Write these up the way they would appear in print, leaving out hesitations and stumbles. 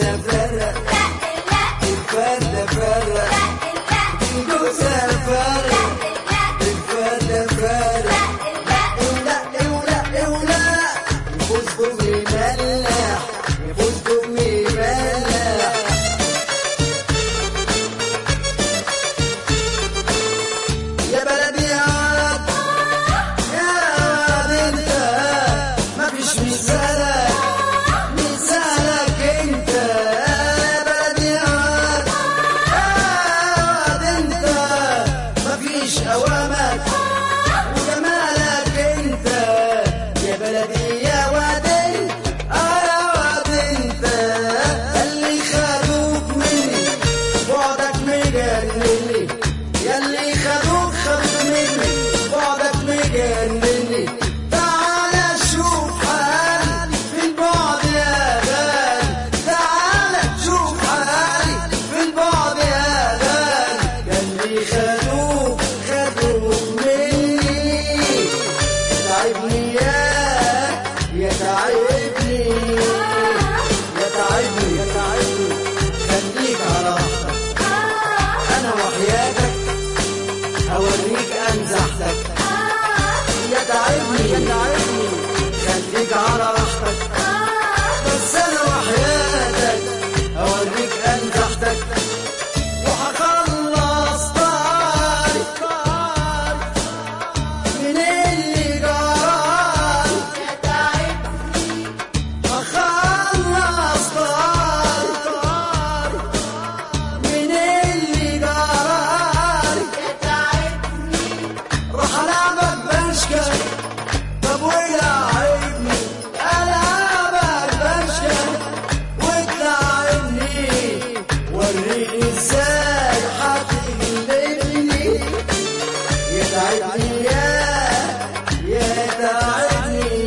الجوزة فرق الفردة فرق الجوزة فرق الفردة فرق يفوزكم يملح يفوزكم يملح. يا بلدي عاد يا واد انت مفيش مثالك مثالك انت. يا بلدي عاد يا واد انت مفيش اوامك وجمالك انت. يا بلدي يا واد يا واد انت اللي خدوك مني بعدك مجنني ياللي خدوك مني بعدك مجنني. تعالى شوف حالي في البعد يا غالي تعالى شوف حالي في البعد يا غالي. ياللي خدوك مني تعبني يا تعبني خليك على راحتك انا وحياتك اوريك انزحتك. يا تعبني خليك على راحتك بس انا وحياتك اوريك انزحتك. وهخلص طاري من اللي جرالي يا تعبني هخلص طاري من اللي جرالي يا تعبني. راح العبك بشكل طب ويلعبني العبك بشكل وتلعبني وريني ازاي هتغلبني. يا تعبني يا تعبني.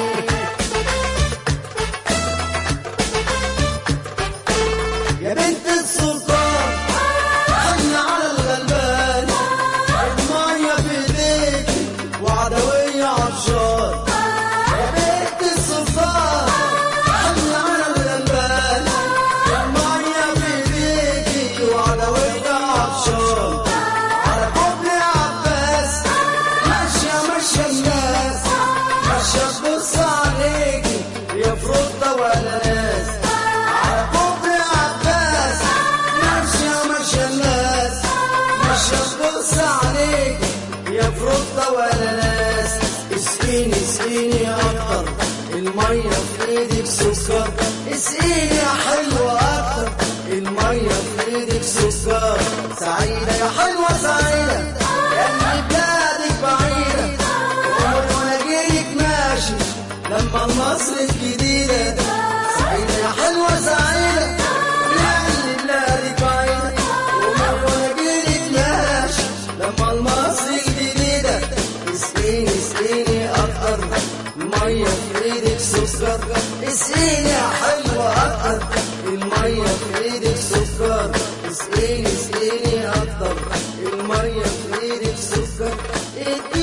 يا بنت السلطان حن على الغلبان المية في ايديكي وعدوية عطشان. يا بنت السلطان حن على الغلبان المية في ايديكي وعدوية عطشان. على كوبري عباس ماشية الناس ماشية تبص عليكي يا فروضة ولا ناس. على كوبري عباس ماشية الناس ماشية تبص عليكي يا فروضة ولا ناس. اسقيني اكتر المية في ايدك سكر اسقيني يا حلوة اكتر المية في ايدك سكر. سعيدة يا حلوة سعيدة ياللي بلادك بعيدة وانا جيلك ماشي لما مصر الجديدة. سعيدة يا حلوة سعيدة ياللي بلادك بعيدة وانا جيلك ماشي لما مصر الجديدة. اسقيني اكتر المية في ايدك سكر اسقيني يا حلوة اكتر المية في ايدك سكر. اسقيني اكتر المية في ايدك سكر.